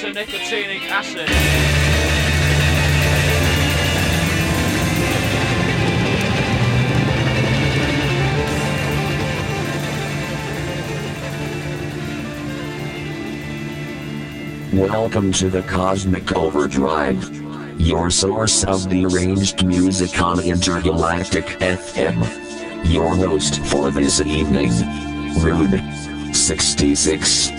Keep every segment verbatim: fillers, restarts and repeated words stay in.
isonicotinic acid. Welcome to the Cosmic Overdrive, your source of deranged music on Intergalactic F M. Your host for this evening, Rude sixty-six.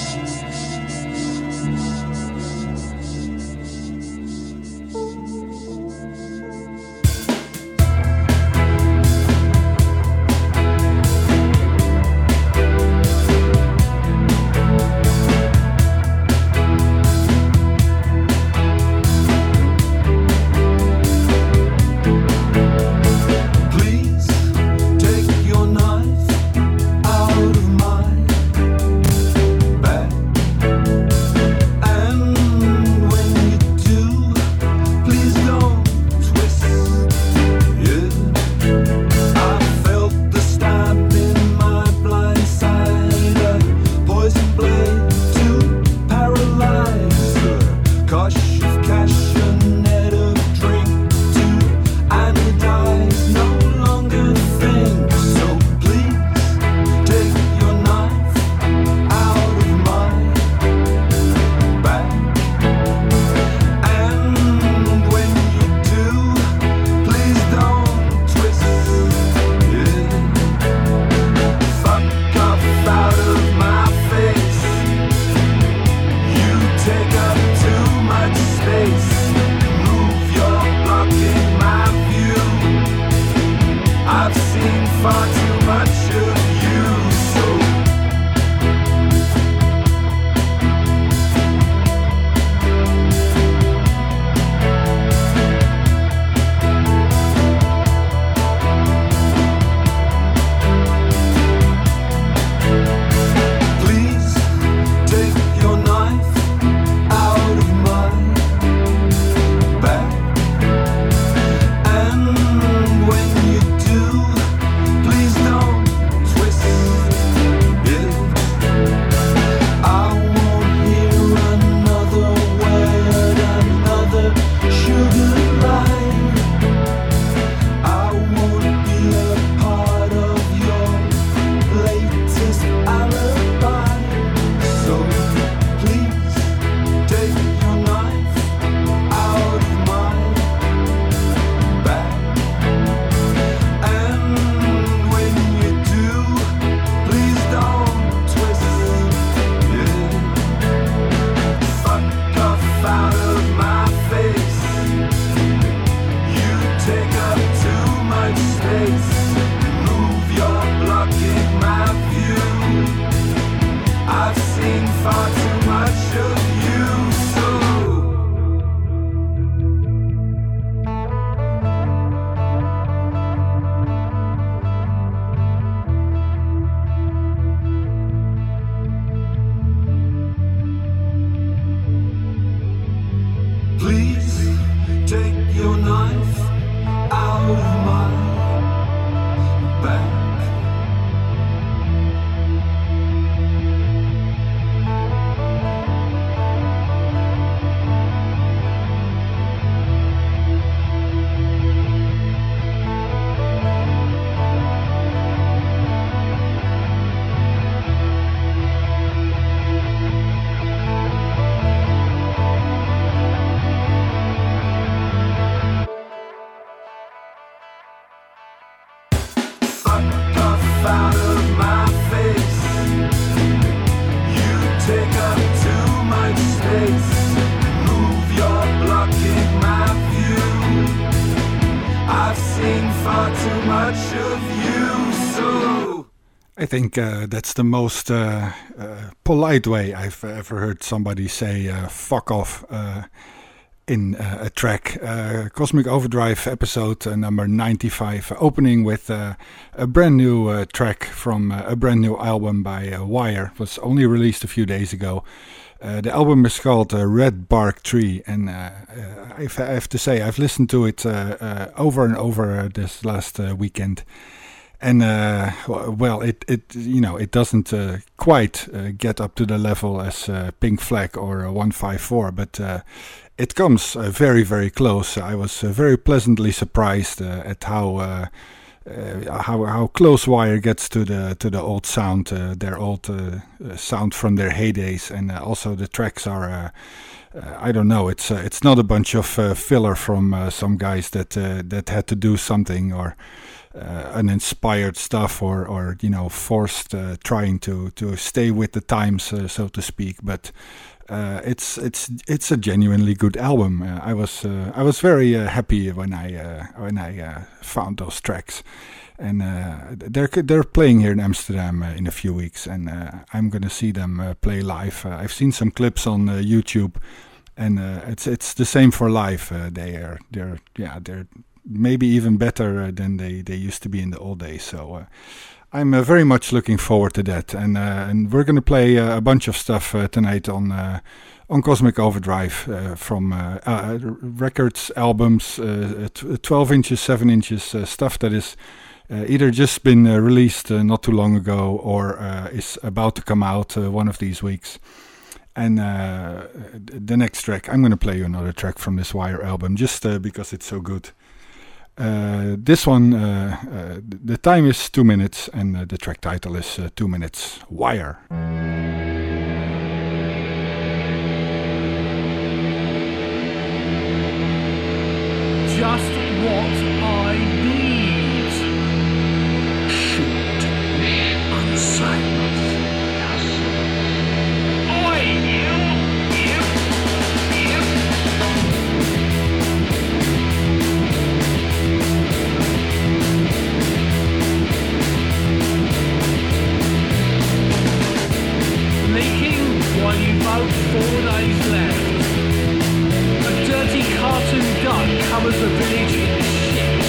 I think uh, that's the most uh, uh, polite way I've ever heard somebody say uh, fuck off uh, in uh, a track. Uh, Cosmic Overdrive episode uh, number ninety-five, uh, opening with uh, a brand new uh, track from uh, a brand new album by uh, Wire. It was only released a few days ago. Uh, the album is called uh, Red Bark Tree, and uh, uh, I've, I have to say I've listened to it uh, uh, over and over uh, this last uh, weekend. And uh, well, it, it you know it doesn't uh, quite uh, get up to the level as uh, Pink Flag or uh, one five four, but uh, it comes uh, very very close. I was uh, very pleasantly surprised uh, at how uh, uh, how how close Wire gets to the to the old sound, uh, their old uh, sound from their heydays, and uh, also the tracks are. Uh, Uh, I don't know. It's uh, it's not a bunch of uh, filler from uh, some guys that uh, that had to do something or uh, uninspired stuff or or you know forced uh, trying to to stay with the times, uh, so to speak. But uh, it's it's it's a genuinely good album. Uh, I was uh, I was very uh, happy when I uh, when I uh, found those tracks. And uh, they're they're playing here in Amsterdam uh, in a few weeks, and uh, I'm gonna see them uh, play live. Uh, I've seen some clips on uh, YouTube, and uh, it's it's the same for live. Uh, they are they're yeah they're maybe even better uh, than they, they used to be in the old days. So uh, I'm uh, very much looking forward to that, and uh, and we're gonna play uh, a bunch of stuff uh, tonight on. Uh, On Cosmic Overdrive uh, from uh, uh, records, albums, uh, twelve inches, seven inches, uh, stuff that is uh, either just been uh, released uh, not too long ago or uh, is about to come out uh, one of these weeks. And uh, the next track, I'm going to play you another track from this Wire album just uh, because it's so good. Uh, this one, uh, uh, the time is two minutes and uh, the track title is uh, two minutes. Wire. Just what I need. Shoot on sight. Oi, you, you, you. Leaking while you vote four days left. A dirty cartoon duck covers the village in shit,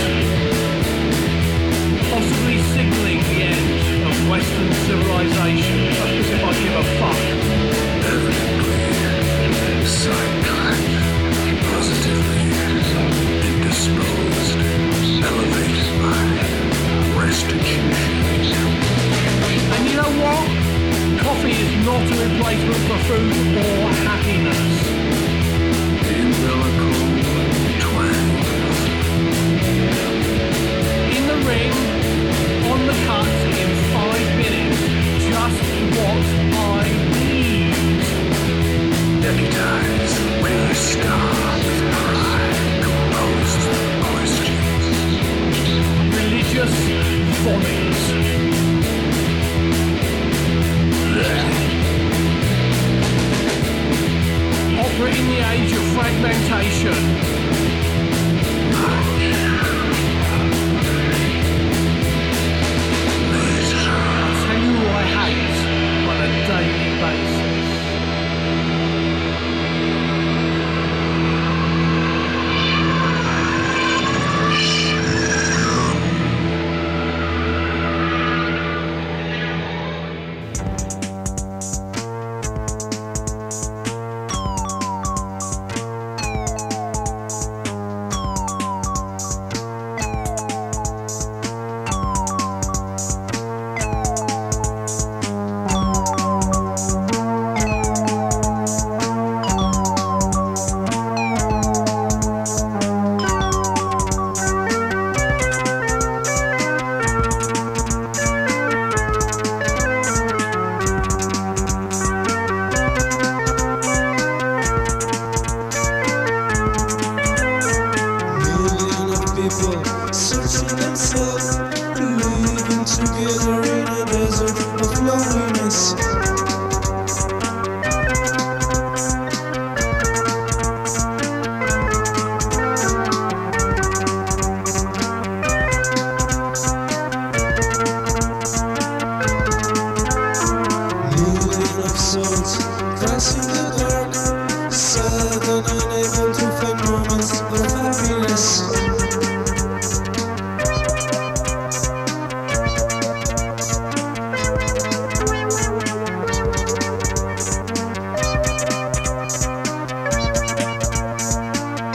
possibly signalling the end of Western civilization, as if I give a fuck. Evidently, sidetracked, positively indisposed, elevated by restitution. And you know what? Coffee is not a replacement for food or happiness. Umbilical twang. In the ring, on the cut in five minutes, just what I need. Deputize where you start with pride, composed questions. Religious vomit. Opera in the age of fragmentation. I'll tell you who I hate on a daily basis.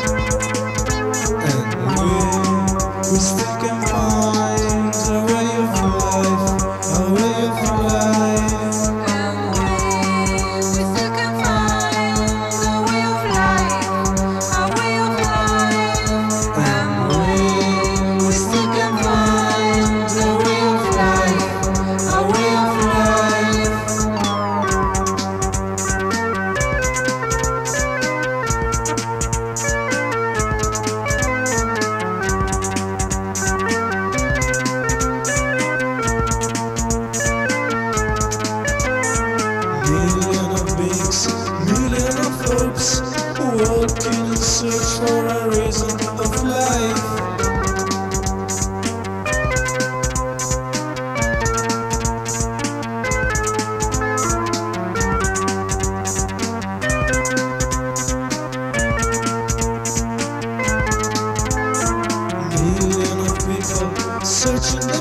We still can find a way of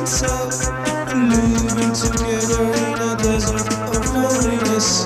oneself and living together in a desert of loneliness.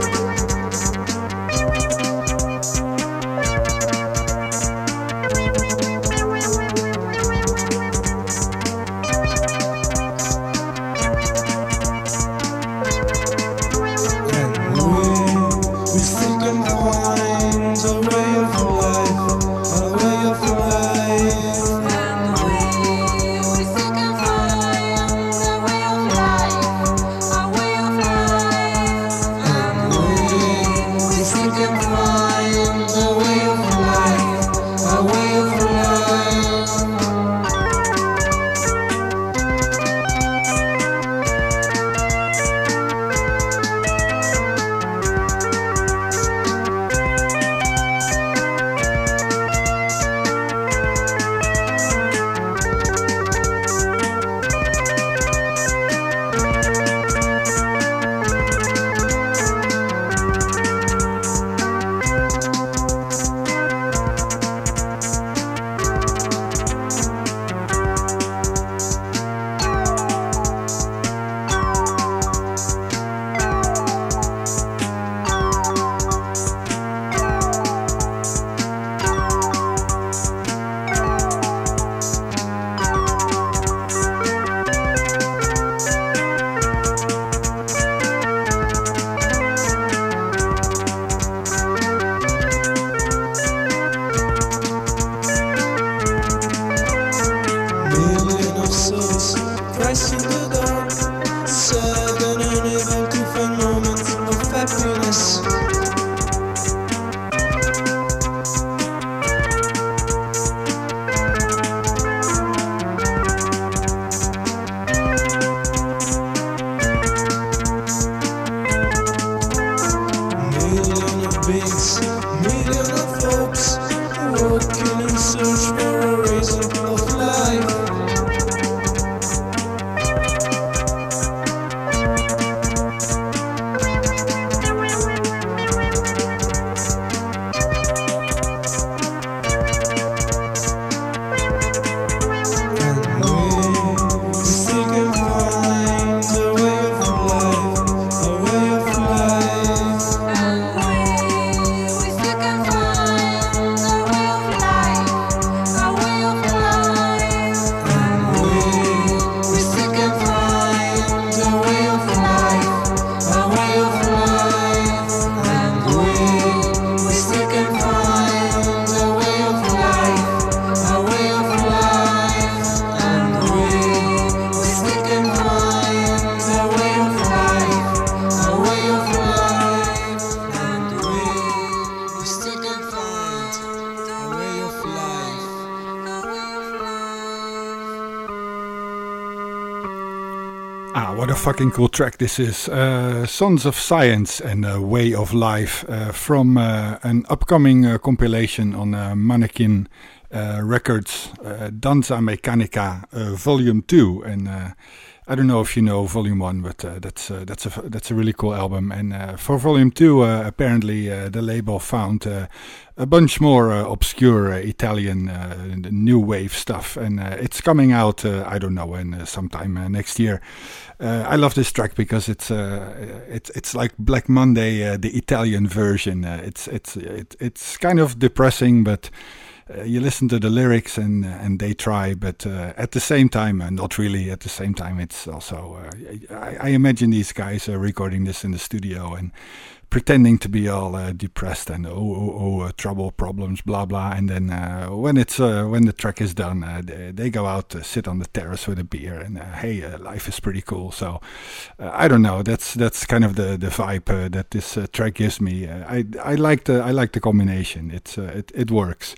Fucking cool track this is. Uh, Sons of Science and uh, Way of Life uh, from uh, an upcoming uh, compilation on uh, Mannequin uh, Records, uh, Danza Meccanica uh, Volume two. And uh, I don't know if you know Volume one, but uh, that's uh, that's a that's a really cool album. And uh, for Volume two, uh, apparently uh, the label found uh, a bunch more uh, obscure uh, Italian uh, new wave stuff, and uh, it's coming out. Uh, I don't know when, uh, sometime uh, next year. Uh, I love this track because it's uh, it's it's like Black Monday, uh, the Italian version. Uh, it's it's it, it's kind of depressing, but uh, you listen to the lyrics and uh, and they try, but uh, at the same time, uh, not really. At the same time, it's also uh, I, I imagine these guys are recording this in the studio and pretending to be all uh, depressed and oh oh oh uh, trouble, problems, blah blah, and then uh, when it's uh, when the track is done, uh, they, they go out, uh, sit on the terrace with a beer, and uh, hey, uh, life is pretty cool. So uh, I don't know. That's that's kind of the the vibe uh, that this uh, track gives me. Uh, I I like the I like the combination. It's uh, it it works.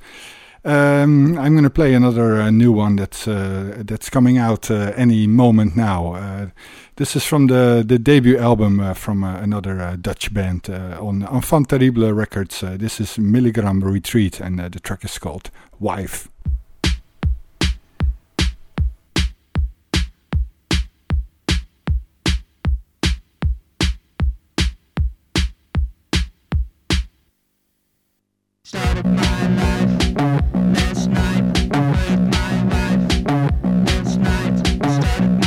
Um, I'm gonna play another uh, new one that's uh, that's coming out uh, any moment now. Uh, this is from the the debut album uh, from uh, another uh, Dutch band uh, on Enfant Terrible Records. Uh, this is Milligram Retreat, and uh, the track is called Wife. Started my life last night. My life last night. Started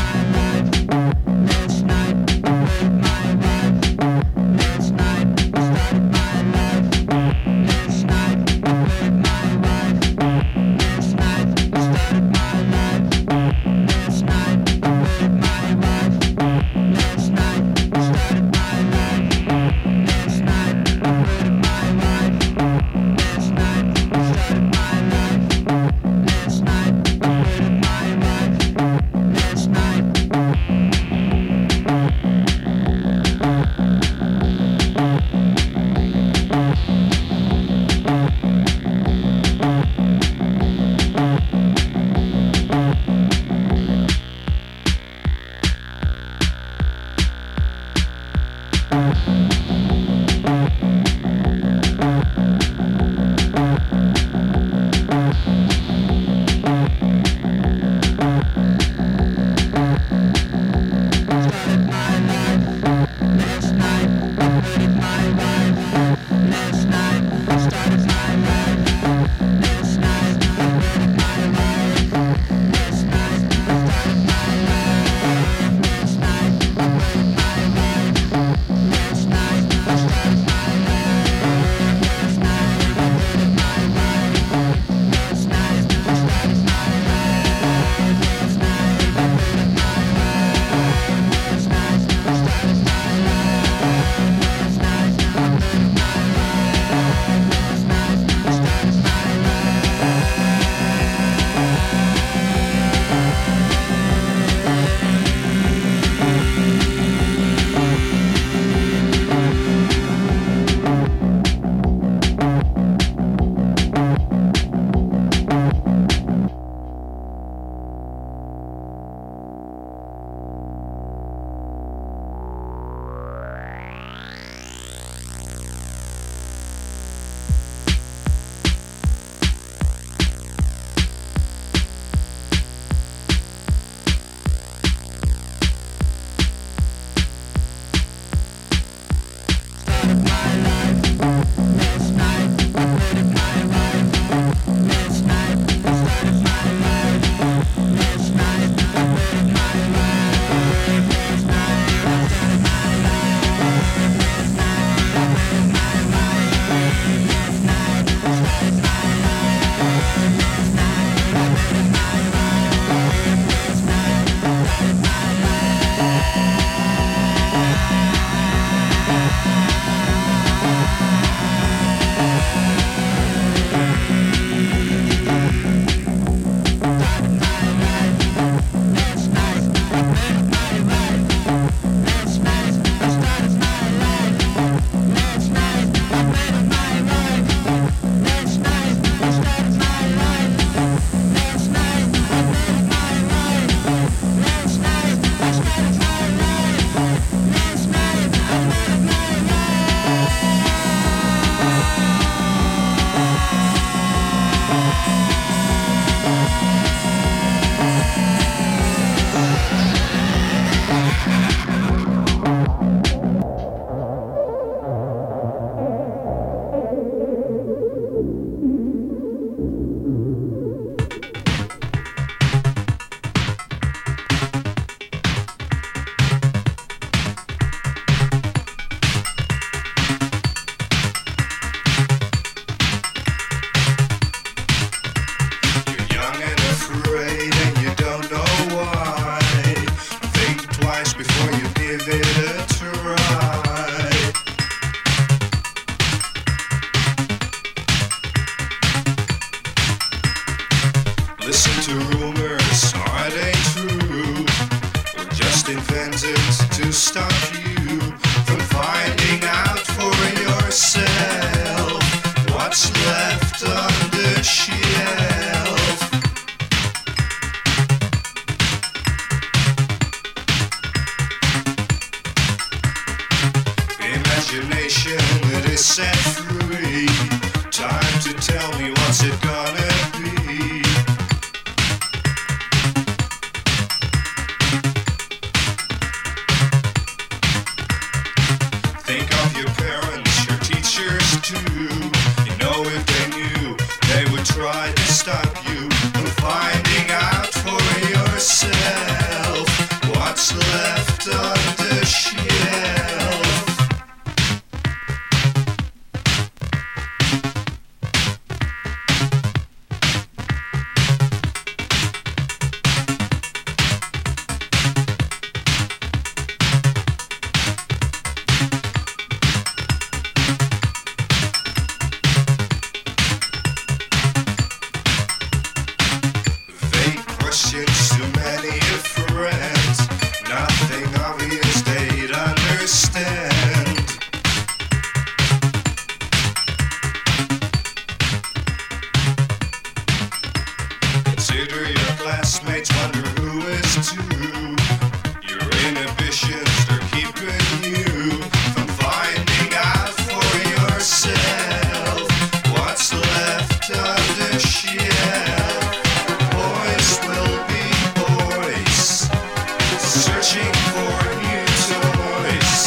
searching for new toys.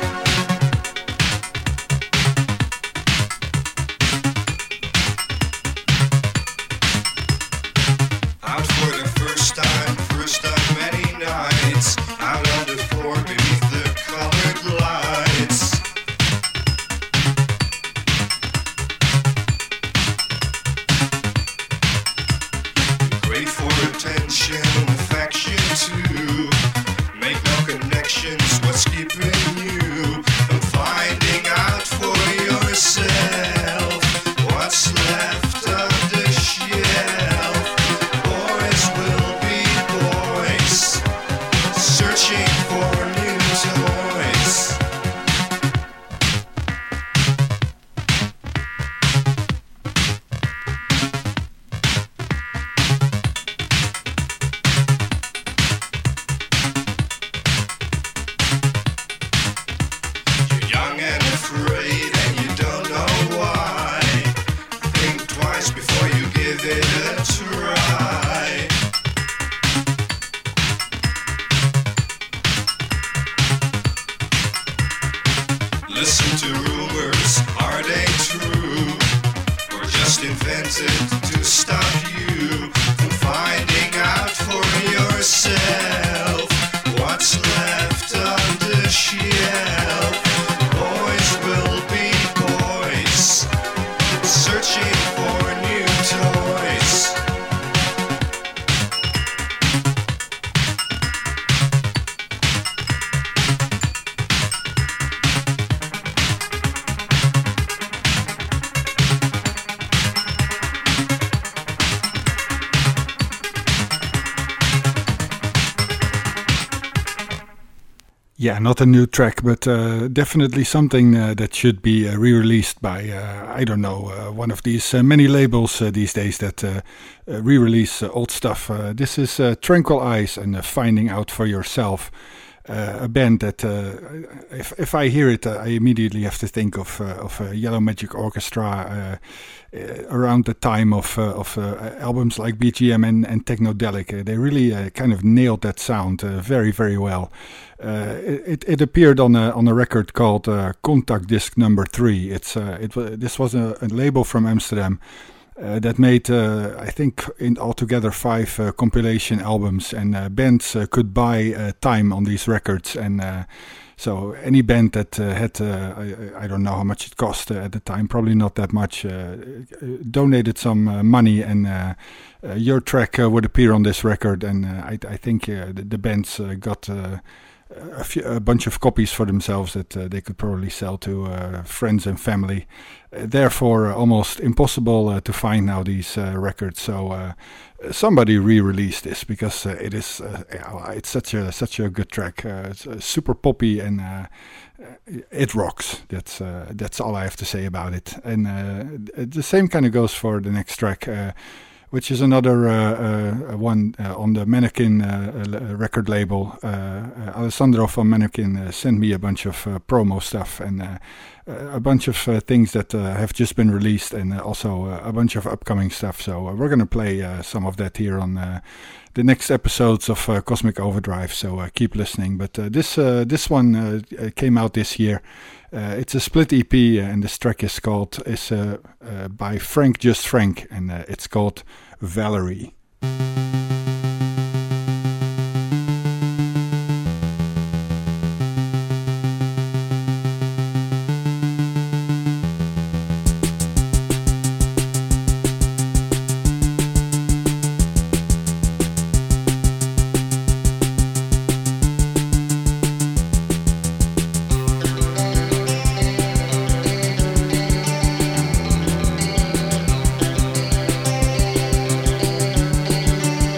Out for the first time, first time many nights, out on the floor beneath the colored lights. Great for attention, affection too. Make no connections, what's keeping you from finding out for yourself what's left of the shelf. Boys will be boys, searching for new toys. You're young and afraid and you don't know why. Think twice before you give it a try. Listen to rumors, are they true? Or just invented to stop you from finding out for yourself what's left on the shelf? Boys will be boys, searching for new toys. Yeah, not a new track, but uh, definitely something uh, that should be uh, re-released by, uh, I don't know, uh, one of these uh, many labels uh, these days that uh, uh, re-release uh, old stuff. Uh, this is uh, Tranquil Eyes and uh, Finding Out For Yourself, uh, a band that, uh, if, if I hear it, uh, I immediately have to think of, uh, of uh, Yellow Magic Orchestra uh, uh, around the time of, uh, of uh, albums like B G M and, and Technodelic. Uh, they really uh, kind of nailed that sound uh, very, very well. Uh, it, it appeared on a on a record called uh, Contact Disc Number Three. It's uh, it was this was a, a label from Amsterdam uh, that made uh, I think in altogether five uh, compilation albums, and uh, bands uh, could buy uh, time on these records. And uh, so any band that uh, had uh, I, I don't know how much it cost uh, at the time, probably not that much, uh, donated some uh, money, and uh, uh, your track uh, would appear on this record. And uh, I, I think uh, the, the bands uh, got. Uh, A, few, a bunch of copies for themselves that uh, they could probably sell to uh, friends and family. Uh, therefore, uh, almost impossible uh, to find now these uh, records. So uh, somebody re-released this because uh, it is uh, yeah, it's such a such a good track. Uh, it's uh, super poppy and uh, it rocks. That's uh, that's all I have to say about it. And uh, the same kind of goes for the next track. Uh, which is another uh, uh, one uh, on the Mannequin uh, record label. Uh, uh, Alessandro from Mannequin uh, sent me a bunch of uh, promo stuff and uh, a bunch of uh, things that uh, have just been released, and uh, also uh, a bunch of upcoming stuff. So uh, we're going to play uh, some of that here on uh, the next episodes of uh, Cosmic Overdrive, so uh, keep listening. But uh, this uh, this one uh, came out this year. Uh, it's a split E P, uh, and this track is called is uh, uh, by Frank Just Frank, and uh, it's called Valerie. Valerie.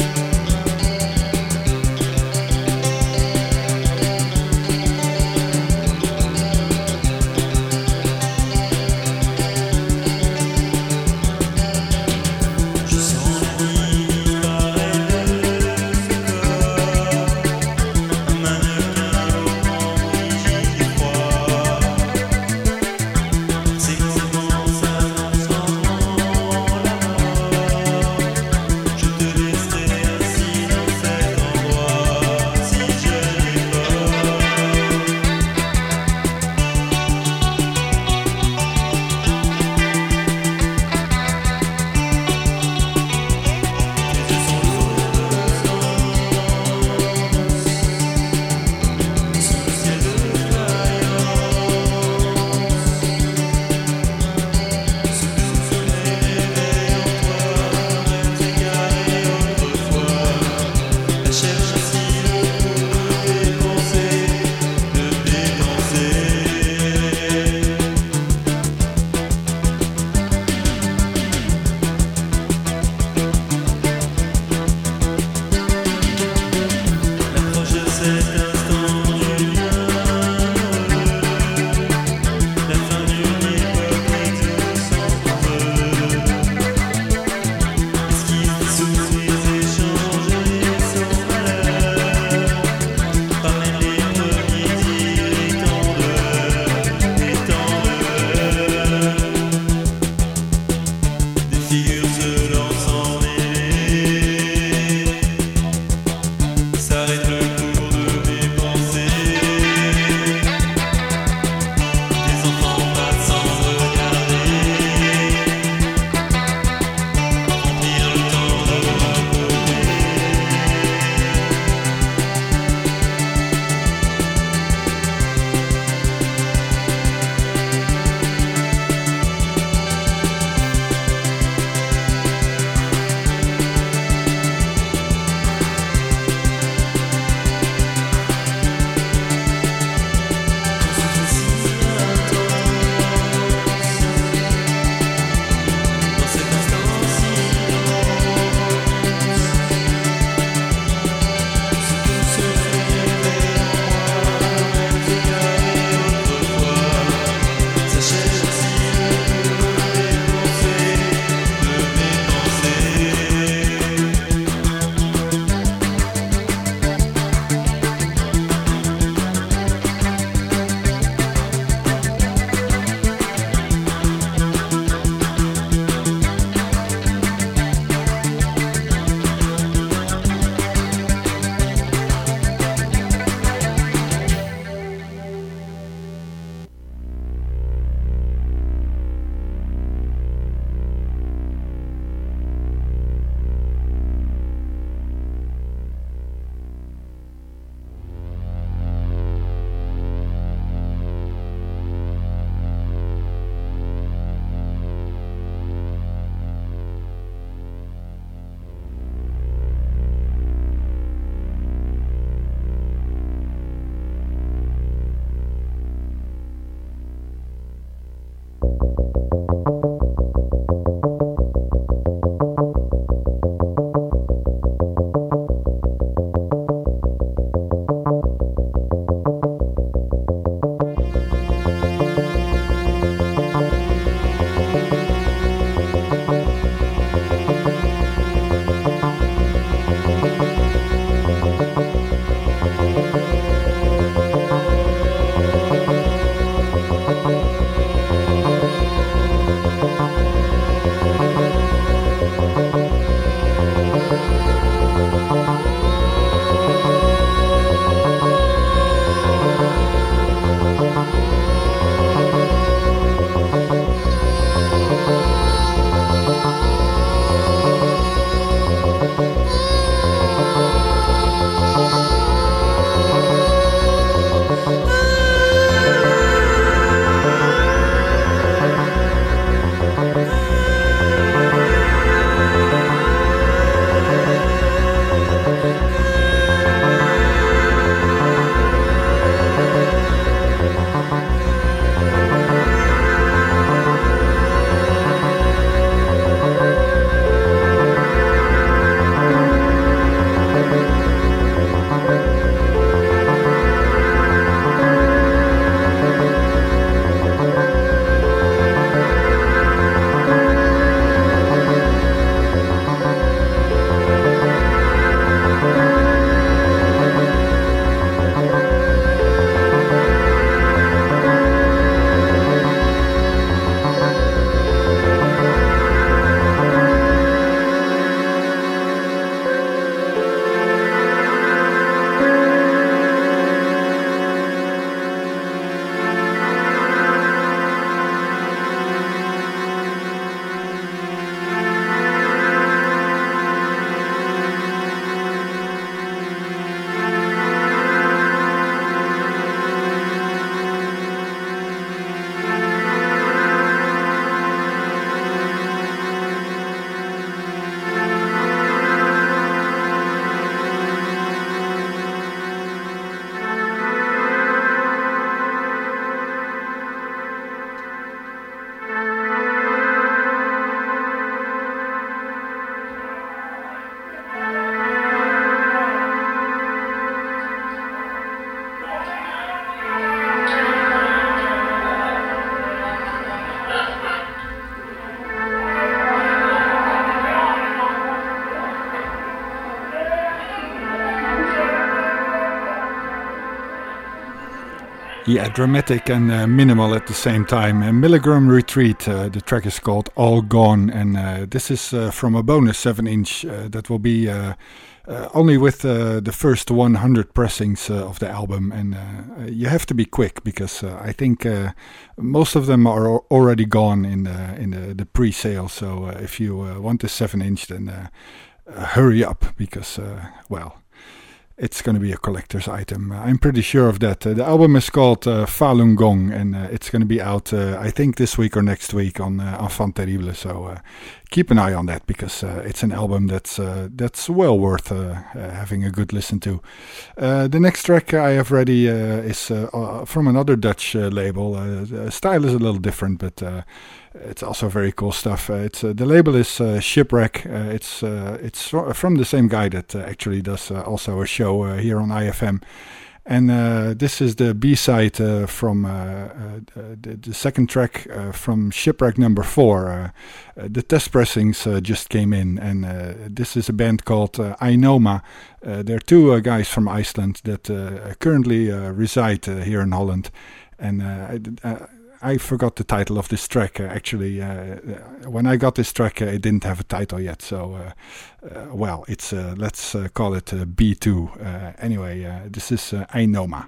Yeah, dramatic and uh, minimal at the same time. Uh, Milligram Retreat, uh, the track is called All Gone, and uh, this is uh, from a bonus seven inch uh, that will be uh, uh, only with uh, the first one hundred pressings uh, of the album, and uh, you have to be quick because uh, I think uh, most of them are already gone in the, in the, the pre-sale, so uh, if you uh, want this seven inch, then uh, uh, hurry up because, uh, well, it's going to be a collector's item. Uh, I'm pretty sure of that. Uh, the album is called uh, Falun Gong, and uh, it's going to be out, uh, I think, this week or next week on uh, Enfant Terrible. So uh, keep an eye on that because uh, it's an album that's uh, that's well worth uh, uh, having a good listen to. Uh, the next track I have ready uh, is uh, uh, from another Dutch uh, label. Uh, the style is a little different, but uh, it's also very cool stuff. Uh, it's uh, the label is uh, Shipwreck. Uh, it's uh, it's from the same guy that uh, actually does uh, also a show uh, here on I F M. And uh, this is the B-side uh, from uh, uh, the, the second track uh, from Shipwreck number four. Uh, uh, the test pressings uh, just came in, and uh, this is a band called uh, Ainoma. Uh, they're two uh, guys from Iceland that uh, currently uh, reside uh, here in Holland. And uh, I, I forgot the title of this track. Uh, actually, uh, when I got this track, uh, it didn't have a title yet. So, uh, uh, well, it's uh, let's uh, call it uh, B two. Uh, anyway, uh, this is uh, Ainoma.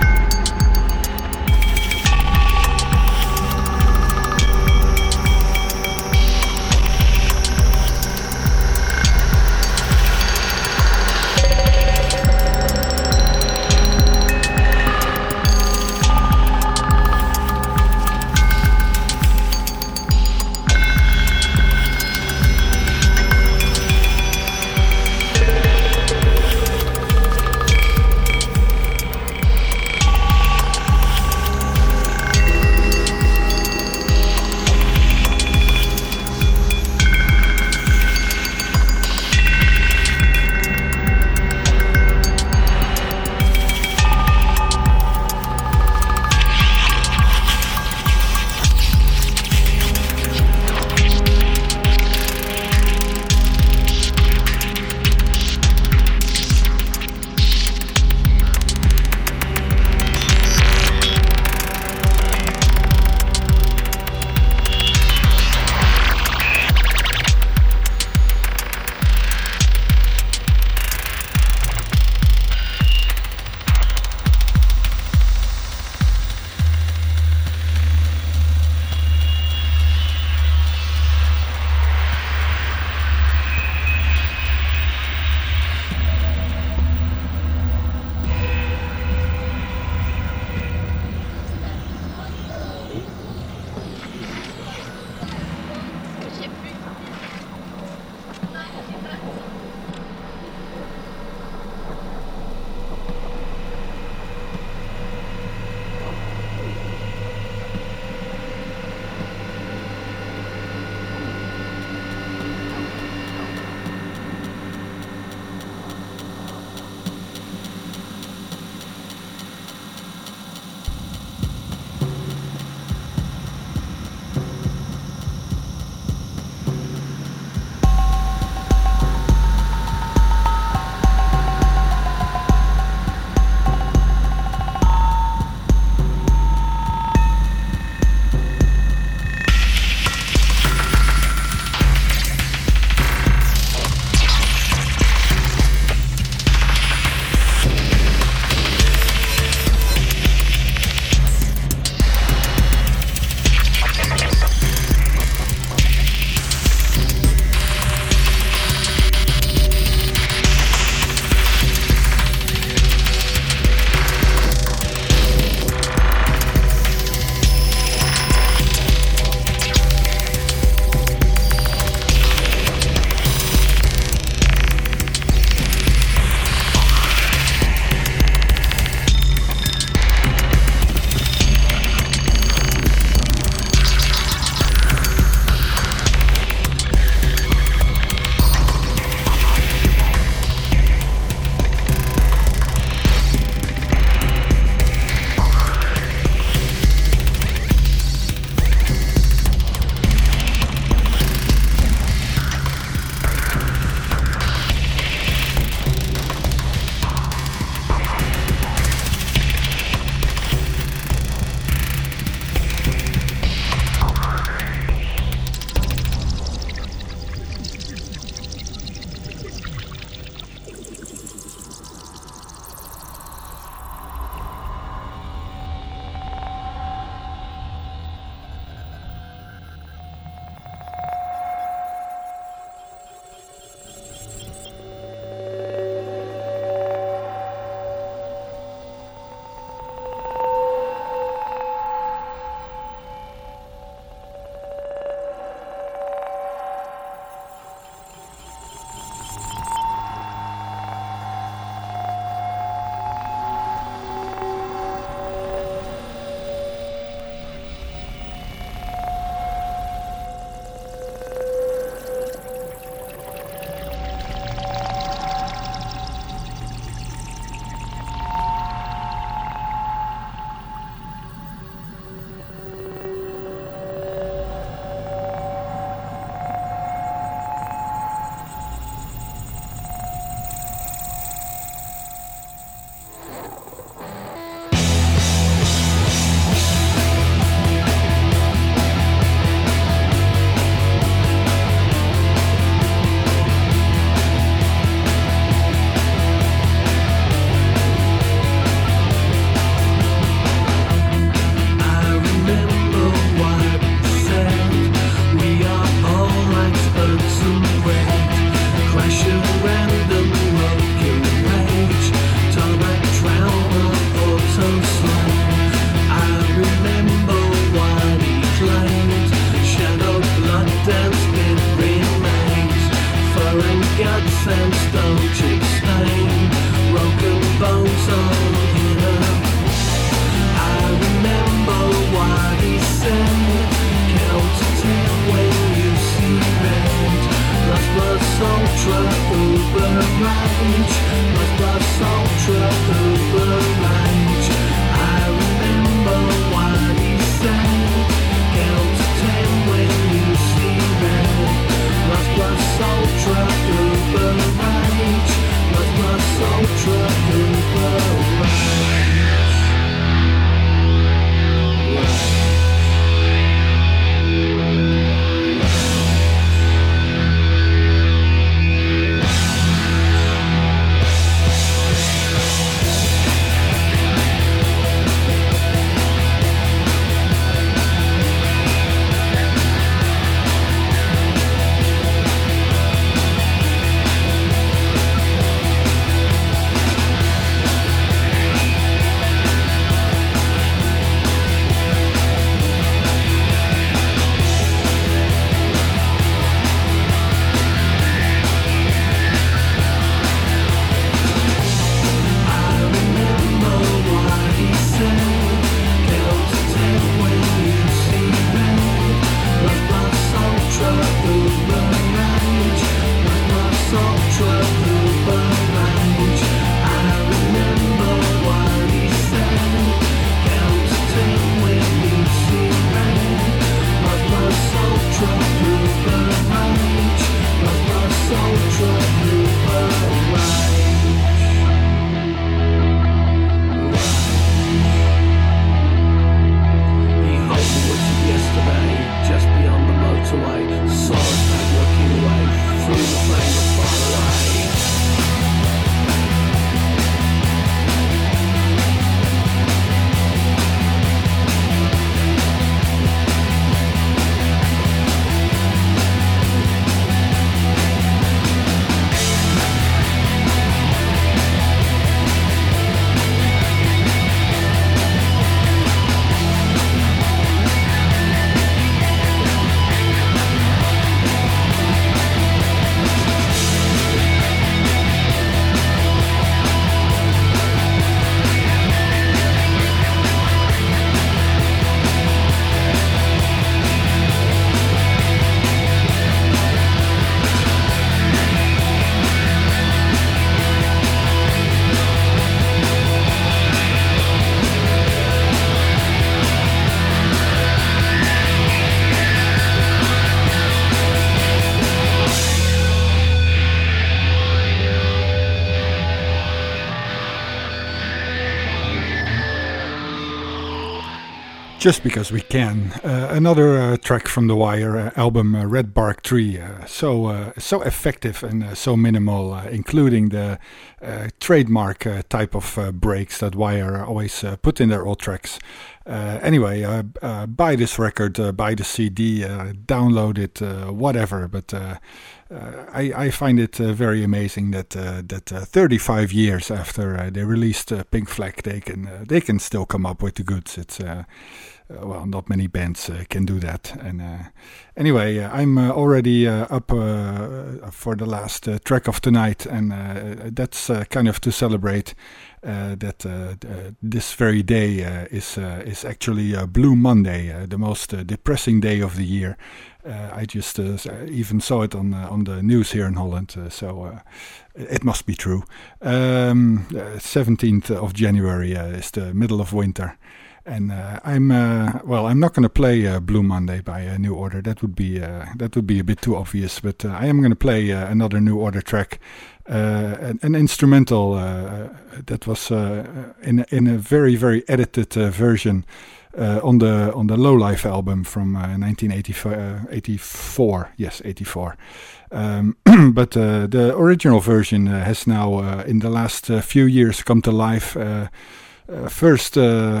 Just Because We Can, uh, another uh, track from the Wire uh, album uh, Red Bark Tree, uh, so uh, so effective and uh, so minimal, uh, including the uh, trademark uh, type of uh, breaks that Wire always uh, put in their old tracks. Uh, anyway, uh, uh, buy this record, uh, buy the C D, uh, download it, uh, whatever. But uh, uh, I, I find it uh, very amazing that uh, that uh, thirty-five years after uh, they released uh, Pink Flag, they can uh, they can still come up with the goods. It's uh, uh, well, not many bands uh, can do that. And uh, anyway, uh, I'm uh, already uh, up uh, for the last uh, track of tonight, and uh, that's uh, kind of to celebrate. Uh, that uh, uh, this very day uh, is uh, is actually uh, Blue Monday, uh, the most uh, depressing day of the year. Uh, I just uh, even saw it on uh, on the news here in Holland, uh, so uh, it must be true. Um, uh, seventeenth of January uh, is the middle of winter. And uh, I'm uh, well. I'm not going to play uh, Blue Monday by uh, New Order. That would be uh, that would be a bit too obvious. But uh, I am going to play uh, another New Order track, uh, an, an instrumental uh, that was uh, in in a very very edited uh, version uh, on the on the Lowlife album from uh, nineteen eighty-four. Yes, eighty-four. Um, but uh, the original version uh, has now, uh, in the last uh, few years, come to life. Uh, uh, first. Uh,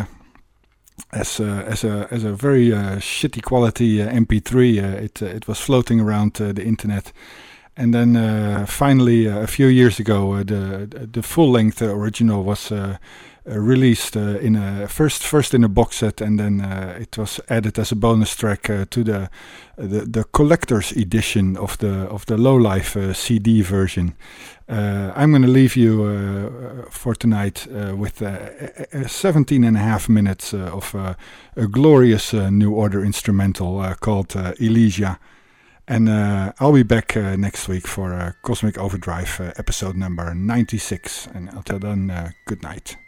As a, as a as a very uh, shitty quality uh, M P three, uh, it uh, it was floating around uh, the internet, and then uh, finally uh, a few years ago, uh, the the full length uh, original was uh, uh, released uh, in a first first in a box set, and then uh, it was added as a bonus track uh, to the, the the collector's edition of the of the Lowlife uh, C D version. Uh, I'm going to leave you uh, for tonight uh, with uh, seventeen and a half minutes uh, of uh, a glorious uh, New Order instrumental uh, called uh, Elysia. And uh, I'll be back uh, next week for uh, Cosmic Overdrive uh, episode number ninety-six. And until then, uh, good night.